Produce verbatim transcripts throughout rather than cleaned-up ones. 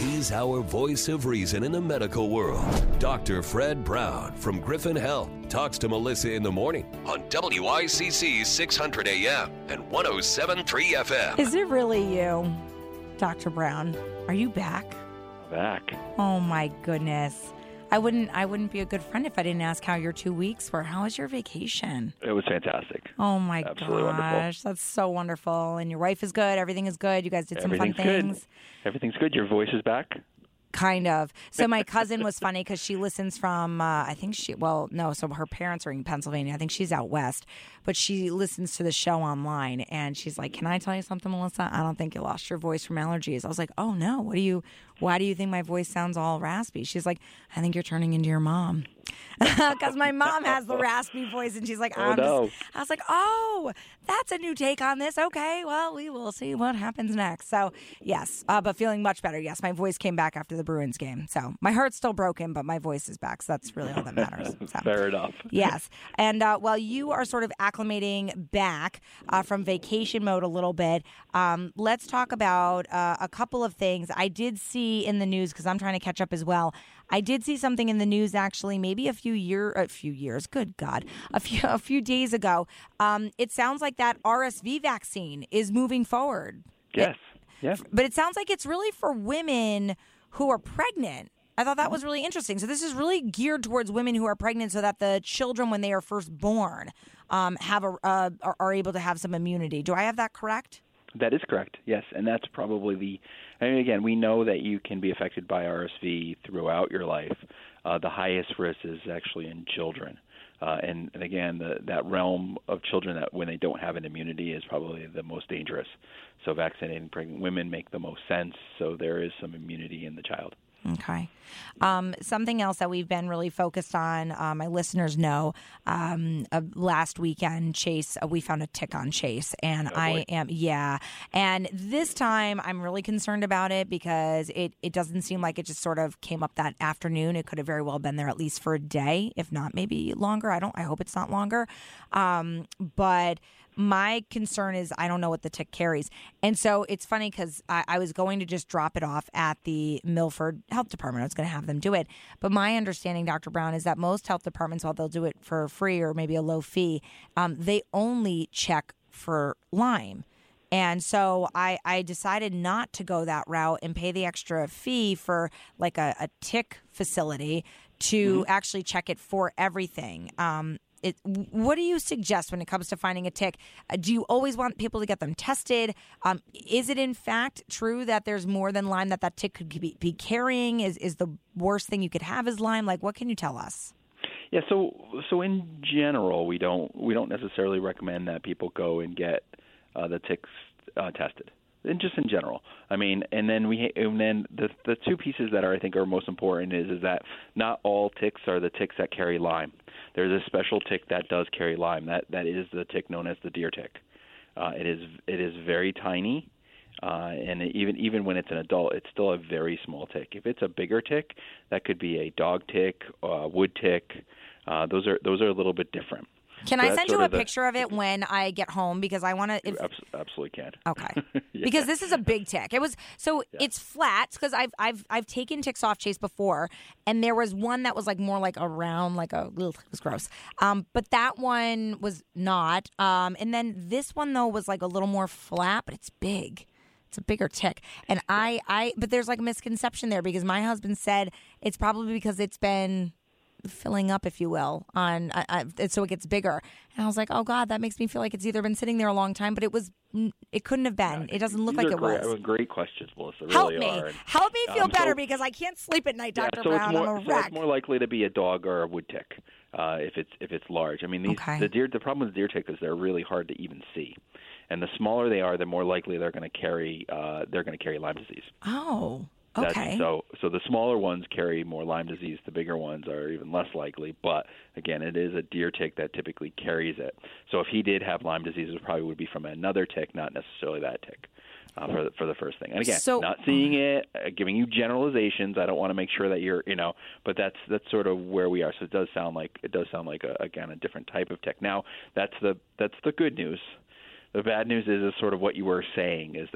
He's our voice of reason in the medical world. Doctor Fred Brown from Griffin Health talks to Melissa in the morning on W I C C six hundred A M and one oh seven point three F M. Is it really you, Doctor Brown? Are you back? Back. Oh my goodness. I wouldn't I wouldn't be a good friend if I didn't ask how your two weeks were. How was your vacation? It was fantastic. Oh my Absolutely gosh. wonderful. That's so wonderful. And your wife is good. Everything is good. You guys did some fun things. Good. Everything's good. Your voice is back? Kind of. So my cousin was funny because she listens from, uh, I think she, well, no, so her parents are in Pennsylvania. I think she's out west, but she listens to the show online. And she's like, can I tell you something, Melissa? I don't think you lost your voice from allergies. I was like, oh no, what do you, why do you think my voice sounds all raspy? She's like, I think you're turning into your mom. Because my mom has the raspy voice, and she's like, I'm oh, no. just, I was like, oh, that's a new take on this. Okay, well, we will see what happens next. So, yes, uh, but feeling much better. Yes, my voice came back after the Bruins game. So my heart's still broken, but my voice is back. So that's really all that matters. So, fair enough. Yes. And uh, while you are sort of acclimating back uh, from vacation mode a little bit, um, let's talk about uh, a couple of things. I did see in the news, because I'm trying to catch up as well, I did see something in the news actually maybe a few year a few years, good God, a few a few days ago. Um, it sounds like that R S V vaccine is moving forward. Yes. It, yeah. But it sounds like it's really for women who are pregnant. I thought that was really interesting. So this is really geared towards women who are pregnant so that the children, when they are first born, um, have a uh, are, are able to have some immunity. Do I have that correct? That is correct, yes. And that's probably the, I mean, again, we know that you can be affected by R S V throughout your life. Uh, the highest risk is actually in children. Uh, and, and again, the, that realm of children that when they don't have an immunity is probably the most dangerous. So vaccinating pregnant women make the most sense. So there is some immunity in the child. Okay. Um, something else that we've been really focused on, uh, my listeners know, um, uh, last weekend, Chase, uh, we found a tick on Chase. And oh, I boy. am, yeah. And this time I'm really concerned about it because it, it doesn't seem like it just sort of came up that afternoon. It could have very well been there at least for a day, if not maybe longer. I don't, I hope it's not longer. Um, but my concern is I don't know what the tick carries. And so it's funny because I, I was going to just drop it off at the Milford Health Department. I was going to have them do it. But my understanding, Doctor Brown, is that most health departments, while they'll do it for free or maybe a low fee, um, they only check for Lyme. And so I, I decided not to go that route and pay the extra fee for like a, a tick facility to mm-hmm. actually check it for everything. Um It, what do you suggest when it comes to finding a tick? Uh, do you always want people to get them tested? Um, is it in fact true that there's more than Lyme that that tick could be, be carrying? Is is the worst thing you could have is Lyme? Like, what can you tell us? Yeah, so so in general, we don't we don't necessarily recommend that people go and get uh, the ticks uh, tested. And just in general, I mean, and then we and then the the two pieces that are I think are most important is is that not all ticks are the ticks that carry Lyme. There's a special tick that does carry Lyme. That that is the tick known as the deer tick. Uh, it is it is very tiny, uh, and it, even even when it's an adult, it's still a very small tick. If it's a bigger tick, that could be a dog tick, a wood tick. Uh, those are those are a little bit different. Can so I send you a the, picture of it when I get home? Because I want to. You absolutely can. Okay. yeah. Because this is a big tick. It was so yeah. it's flat because I've I've I've taken ticks off Chase before, and there was one that was like more like a round, like a ugh, it was gross. Um, but that one was not. Um, and then this one though was like a little more flat, but it's big. It's a bigger tick. And I I but there's like a misconception there because my husband said it's probably because it's been filling up, if you will, on I, I, so it gets bigger. And I was like, oh God, that makes me feel like it's either been sitting there a long time, but it was, it couldn't have been. It doesn't look These like it great, was. Great questions, Melissa. Help really me, are. help me feel um, better so, because I can't sleep at night, Doctor Yeah, so Brown. it's more, I'm a so wreck. it's more likely to be a dog or a wood tick uh, if it's if it's large. I mean, these, Okay. the deer. The problem with deer tick is they're really hard to even see, and the smaller they are, the more likely they're going to carry uh, they're going to carry Lyme disease. Oh. That's, Okay. so, so the smaller ones carry more Lyme disease. The bigger ones are even less likely. But again, it is a deer tick that typically carries it. So if he did have Lyme disease, it probably would be from another tick, not necessarily that tick. Uh, for the, for the first thing, and again, So- not seeing it, uh, giving you generalizations. I don't want to make sure that you're, you know, but that's that's sort of where we are. So it does sound like it does sound like a, again a different type of tick. Now that's the that's the good news. The bad news is, is sort of what you were saying is that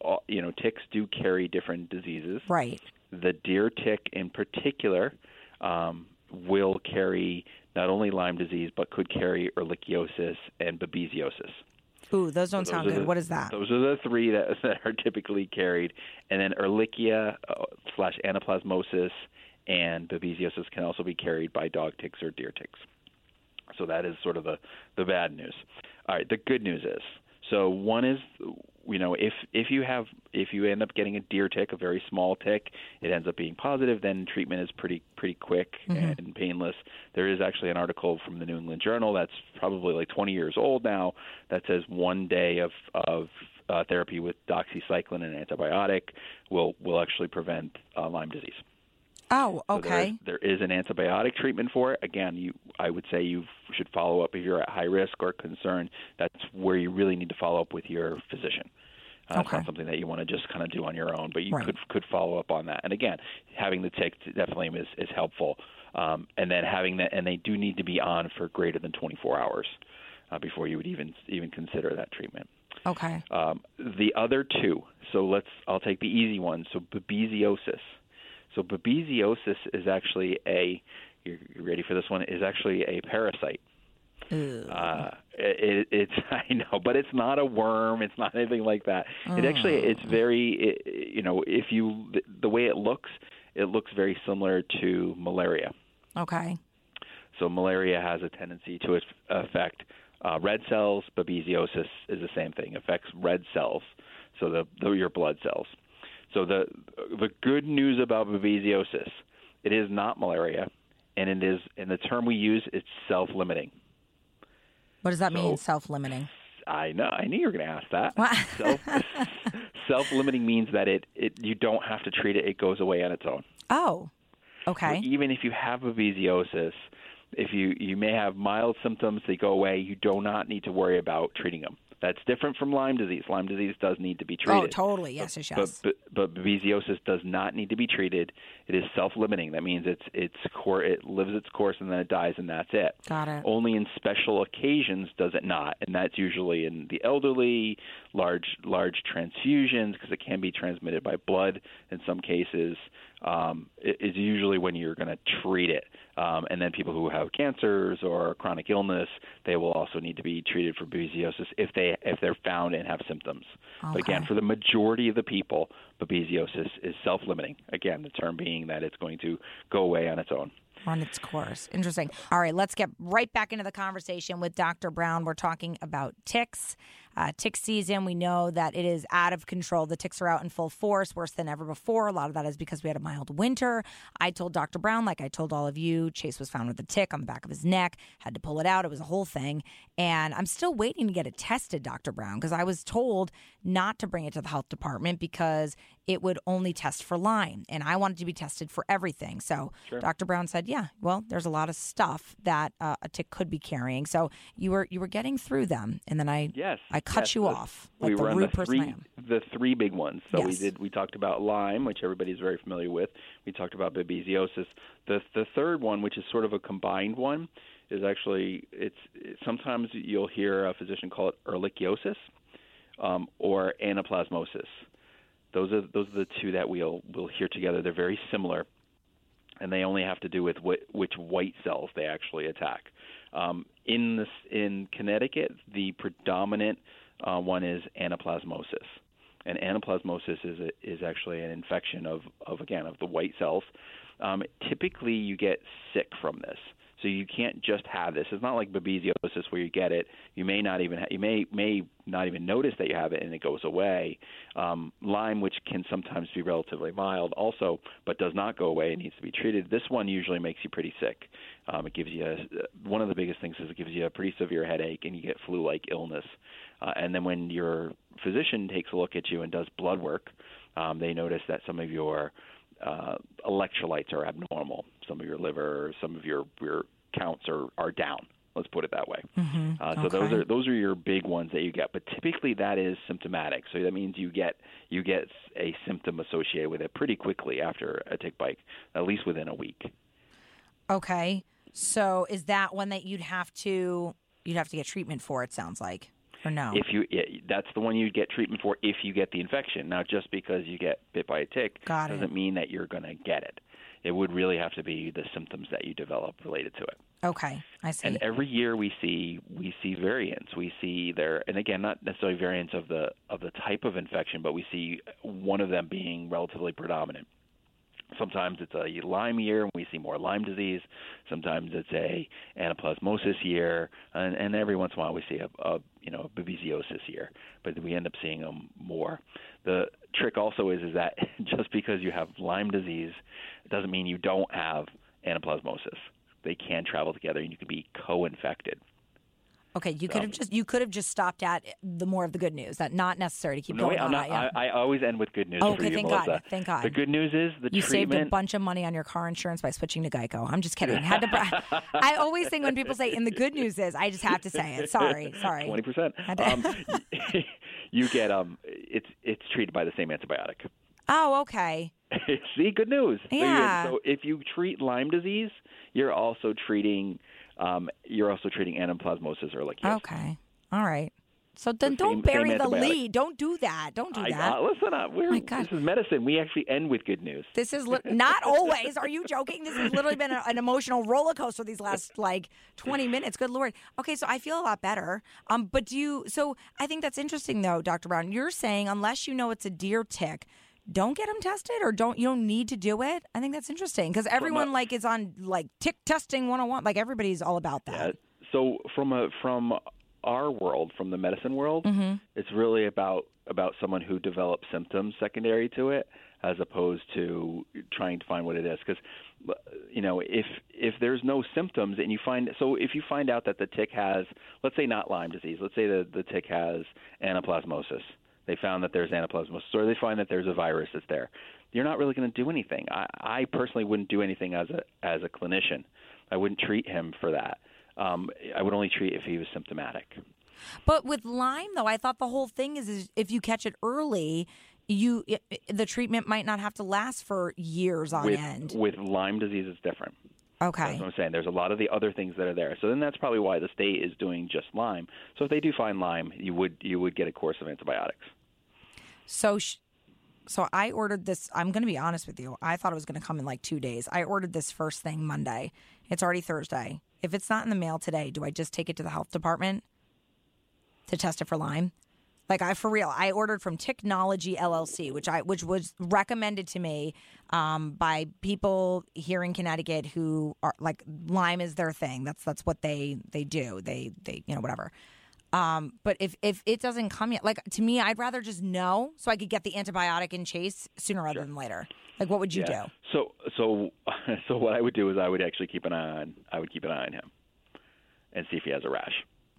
all, you know, ticks do carry different diseases. Right. The deer tick in particular um, will carry not only Lyme disease, but could carry ehrlichiosis and babesiosis. Ooh, those don't so sound those good. The, what is that? Those are the three that, that are typically carried. And then Ehrlichia uh, slash anaplasmosis and babesiosis can also be carried by dog ticks or deer ticks. So that is sort of the, the bad news. All right, the good news is, so one is, you know, if if you have if you end up getting a deer tick, a very small tick, it ends up being positive, then treatment is pretty pretty quick mm-hmm. and painless. There is actually an article from the New England Journal that's probably like twenty years old now that says one day of of uh, therapy with doxycycline and an antibiotic will will actually prevent uh, Lyme disease. Oh, okay. So there, there is an antibiotic treatment for it. Again, you, I would say you should follow up if you're at high risk or concerned. That's where you really need to follow up with your physician. Uh, okay. It's not something that you want to just kind of do on your own, but you right. could could follow up on that. And again, having the tick definitely is, is helpful. Um, and then having that, and they do need to be on for greater than twenty-four hours uh, before you would even even consider that treatment. Okay. Um, the other two. So let's. I'll take the easy one. So babesiosis. So babesiosis is actually a, you're ready for this one, is actually a parasite. Uh, it, it's, I know, but it's not a worm. It's not anything like that. Oh. It actually, it's very, it, you know, if you, the, the way it looks, it looks very similar to malaria. Okay. So malaria has a tendency to affect uh, red cells. Babesiosis is the same thing, affects red cells, so the, the your blood cells. So the the good news about babesiosis, it is not malaria, and it is, and the term we use, it's self-limiting. What does that so, mean, self-limiting? I know. I knew you were going to ask that. Self, self-limiting means that it, it you don't have to treat it; it goes away on its own. Oh, okay. So even if you have babesiosis, if you you may have mild symptoms, they go away. You do not need to worry about treating them. That's different from Lyme disease. Lyme disease does need to be treated. Oh, totally. Yes, yes, yes. But, but, but babesiosis does not need to be treated. It is self-limiting. That means it's it's cor- it lives its course and then it dies and that's it. Got it. Only in special occasions does it not, and that's usually in the elderly, large large transfusions because it can be transmitted by blood in some cases. Um, it is usually when you're going to treat it. Um, and then people who have cancers or chronic illness, they will also need to be treated for babesiosis if they if they're found and have symptoms. Okay. But again, for the majority of the people, babesiosis is self-limiting. Again, the term being that it's going to go away on its own. On its course. Interesting. All right, let's get right back into the conversation with Doctor Brown. We're talking about ticks. Uh, tick season, we know that it is out of control. The ticks are out in full force, worse than ever before. A lot of that is because we had a mild winter. I told Doctor Brown, like I told all of you, Chase was found with a tick on the back of his neck, had to pull it out. It was a whole thing. And I'm still waiting to get it tested, Doctor Brown, because I was told not to bring it to the health department because it would only test for Lyme. And I wanted to be tested for everything. So Sure. Doctor Brown said, yeah, well, there's a lot of stuff that uh, a tick could be carrying. So you were you were getting through them. And then I, yes. I cut yes. you the, off like we the were on rude the person I three, am. the three big ones. So yes. we did. We talked about Lyme, which everybody's very familiar with. We talked about babesiosis. The the third one, which is sort of a combined one, is actually it's it, sometimes you'll hear a physician call it ehrlichiosis um, or anaplasmosis. Those are those are the two that we'll we'll hear together. They're very similar, and they only have to do with wh- which white cells they actually attack. Um, in this in Connecticut, the predominant uh, one is anaplasmosis, and anaplasmosis is a, is actually an infection of, of again of the white cells. Um, typically, you get sick from this. So you can't just have this. It's not like babesiosis where you get it. You may not even ha- you may may not even notice that you have it and it goes away. Um, Lyme, which can sometimes be relatively mild, also, but does not go away and needs to be treated. This one usually makes you pretty sick. Um, it gives you a, one of the biggest things is it gives you a pretty severe headache and you get flu-like illness. Uh, and then when your physician takes a look at you and does blood work, um, they notice that some of your uh, electrolytes are abnormal. Some of your liver, some of your, your counts are, are down. Let's put it that way. Mm-hmm. Uh, so okay. those are those are your big ones that you get. But typically that is symptomatic. So that means you get you get a symptom associated with it pretty quickly after a tick bite, at least within a week. Okay. So is that one that you'd have to you'd have to get treatment for? It sounds like. Or no? If you, that's the one you get treatment for if you get the infection. Now, just because you get bit by a tick Got doesn't it. mean that you're going to get it. It would really have to be the symptoms that you develop related to it. Okay, I see. And every year we see we see variants. We see there, and again, not necessarily variants of the of the type of infection, but we see one of them being relatively predominant. Sometimes it's a Lyme year, and we see more Lyme disease. Sometimes it's a anaplasmosis year, and, and every once in a while we see a, a you know a babesiosis year. But we end up seeing them more. The trick also is is that just because you have Lyme disease, it doesn't mean you don't have anaplasmosis. They can travel together, and you can be co-infected. Okay, you could have just you could have just stopped at the more of the good news. That not necessary to keep no, going wait, I'm on. not, Yeah. I, I always end with good news. Oh, for okay, you, thank Melissa. God. Thank God. The good news is the you treatment. saved a bunch of money on your car insurance by switching to Geico. I'm just kidding. Had to. Bra- I always think when people say, "And the good news is," I just have to say it. Sorry, sorry. Twenty percent. Um, you get um, it's it's treated by the same antibiotic. Oh, okay. See, good news. Yeah. So, so if you treat Lyme disease, you're also treating um, you're also treating anaplasmosis ehrlichia. Okay. All right. So then The don't same- bury same the antibiotic. lead. Don't do that. Don't do I, that. uh, listen up. We're, My God. This is medicine. We actually end with good news. This is li- not always. Are you joking? This has literally been a, an emotional roller coaster these last like twenty minutes. Good Lord. Okay, so I feel a lot better. Um, but do you? So I think that's interesting, though, Doctor Brown. You're saying unless you know it's a deer tick, don't get them tested, or don't you don't need to do it. I think that's interesting because everyone like is on like tick testing one oh one. Like everybody's all about that. Yeah. So from a from our world, from the medicine world, Mm-hmm. it's really about about someone who develops symptoms secondary to it, as opposed to trying to find what it is. Because you know, if if there's no symptoms and you find so if you find out that the tick has, let's say not Lyme disease, let's say the the tick has anaplasmosis. They found that there's anaplasmosis, or they find that there's a virus that's there. You're not really going to do anything. I, I personally wouldn't do anything as a as a clinician. I wouldn't treat him for that. Um, I would only treat if he was symptomatic. But with Lyme, though, I thought the whole thing is, is if you catch it early, you it, the treatment might not have to last for years on with, end. With Lyme disease, it's different. Okay. That's what I'm saying. There's a lot of the other things that are there. So then that's probably why the state is doing just Lyme. So if they do find Lyme, you would you would get a course of antibiotics. So, sh- so I ordered this. I'm going to be honest with you. I thought it was going to come in like two days. I ordered this first thing Monday. It's already Thursday. If it's not in the mail today, do I just take it to the health department to test it for Lyme? Like I, for real, I ordered from Technology L L C, which I, which was recommended to me um, by people here in Connecticut who are like Lyme is their thing. That's that's what they they do. They they you know whatever. Um, but if, if it doesn't come yet, like to me, I'd rather just know so I could get the antibiotic in chase sooner rather Sure. than later. Like, what would you Yeah. do? So so so what I would do is I would actually keep an eye on I would keep an eye on him and see if he has a rash.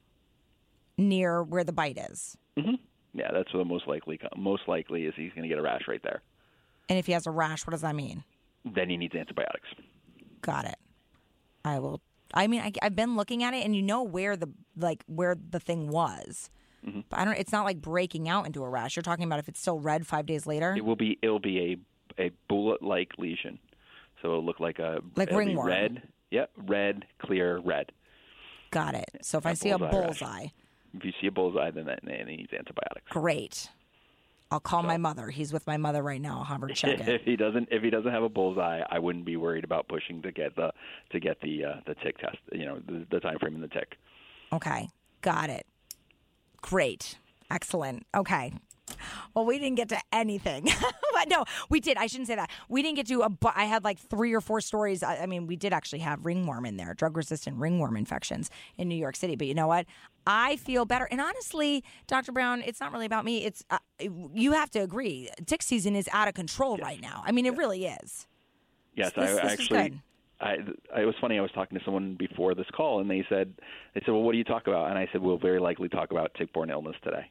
Near where the bite is. Mm-hmm. Yeah, that's what the most likely most likely is he's going to get a rash right there. And if he has a rash, what does that mean? Then he needs antibiotics. Got it. I will. I mean, I, I've been looking at it, and you know where the like where the thing was. Mm-hmm. But I don't. It's not like breaking out into a rash. You're talking about if it's still red five days later. It will be it'll be a a bullet-like lesion, so it'll look like a Like it'll be ringworm. red. Yep, red, clear, red. Got it. So if A I see a bullseye rash. bullseye, If you see a bullseye, then that then he needs antibiotics. great. I'll call my mother. He's with my mother right now. I'll have her check If it. he doesn't, if he doesn't have a bullseye, I wouldn't be worried about pushing to get the to get the uh, the tick test. You know, the, the time frame in the tick. Okay. Got it. Great. Excellent. Okay. Well, we didn't get to anything. But no, we did. I shouldn't say that. We didn't get to a bu- I had like three or four stories. I, I mean, we did actually have ringworm in there, drug-resistant ringworm infections in New York City. But you know what? I feel better. And honestly, Doctor Brown, it's not really about me. It's uh, you have to agree. Tick season is out of control right now. I mean, it really is. Yes, This- I this is actually. good. I, I, it was funny. I was talking to someone before this call, and they said, "They said, well, what do you talk about?" And I said, "We'll very likely talk about tick-borne illness today."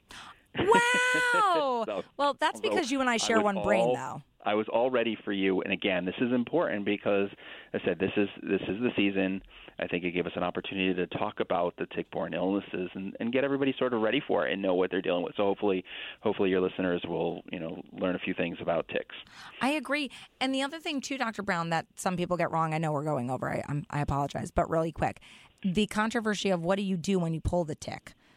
Wow. So- Well, that's because so you and I share was one brain, all- though. I was all ready for you, and again, this is important because I said this is this is the season. I think it gave us an opportunity to talk about the tick-borne illnesses and, and get everybody sort of ready for it and know what they're dealing with. So hopefully, hopefully your listeners will you know learn a few things about ticks. I agree. And the other thing, too, Doctor Brown, that some people get wrong, I know we're going over, I, I'm, I apologize, but really quick, the controversy of what do you do when you pull the tick?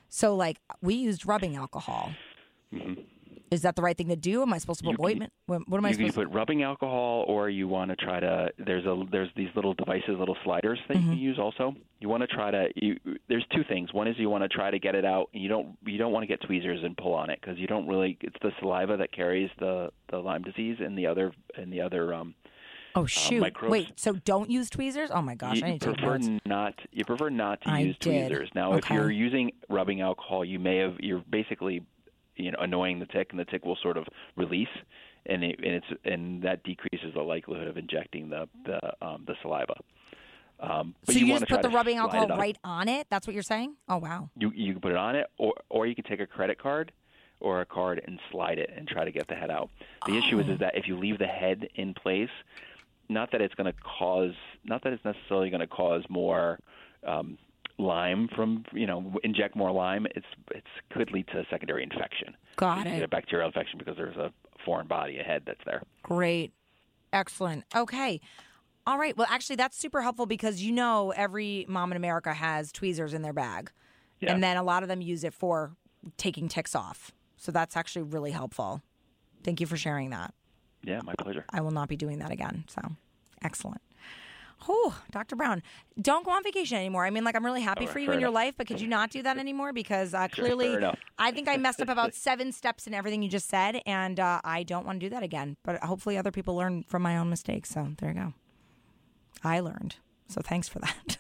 So, like, we used rubbing alcohol. Mm-hmm. Is that the right thing to do? Am I supposed to put You can- ointment? What, what am I You supposed can to put rubbing alcohol, or you want to try to. There's a there's these little devices, little sliders that Mm-hmm. you can use. Also, you want to try to. You, there's two things. One is you want to try to get it out, and you don't you don't want to get tweezers and pull on it because you don't really. It's the saliva that carries the, the Lyme disease, and the other and the other. Um, Oh shoot! microbes. Wait, so don't use tweezers? Oh my gosh, you, I need to take prefer notes. not. You prefer not to I use did. tweezers. Now, if Okay. you're using rubbing alcohol, you may have. You're basically, you know, annoying the tick, and the tick will sort of release, and, it, and it's and that decreases the likelihood of injecting the the um, the saliva. Um, but So you, wanna just try put the to rubbing slide alcohol it on. right on it? That's what you're saying? Oh wow. You you can put it on it, or or you can take a credit card or a card and slide it and try to get the head out. The Oh. issue is is that if you leave the head in place, not that it's going to cause, not that it's necessarily going to cause more um, Lyme from, you know, inject more Lyme. It's it's could lead to a secondary infection. Got You can it. get a bacterial infection because there's a foreign body, a head that's there. Great. Excellent. Okay. All right. Well, actually, that's super helpful because you know every mom in America has tweezers in their bag. Yeah. And then a lot of them use it for taking ticks off. So that's actually really helpful. Thank you for sharing that. Yeah, my pleasure. I will not be doing that again. So excellent. Oh, Doctor Brown, don't go on vacation anymore. I mean, like, I'm really happy All right, for you fair in your enough. life, but could you not do that anymore? Because uh, Sure, clearly, fair enough. I think I messed up about seven steps in everything you just said, and uh, I don't want to do that again. But hopefully other people learn from my own mistakes. So there you go. I learned. So thanks for that.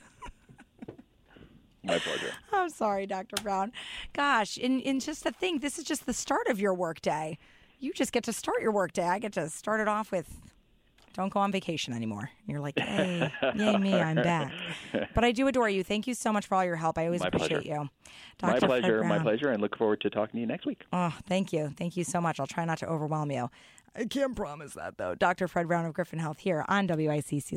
My pleasure. I'm sorry, Doctor Brown. Gosh, and, and just to think, this is just the start of your workday. You just get to start your workday. I get to start it off with, don't go on vacation anymore. And you're like, hey, yay me, I'm back. But I do adore you. Thank you so much for all your help. I always My appreciate pleasure. you. My Doctor Fred pleasure. My Brown. pleasure. And look forward to talking to you next week. Oh, thank you. Thank you so much. I'll try not to overwhelm you. I can't promise that, though. Doctor Fred Brown of Griffin Health here on W I C C.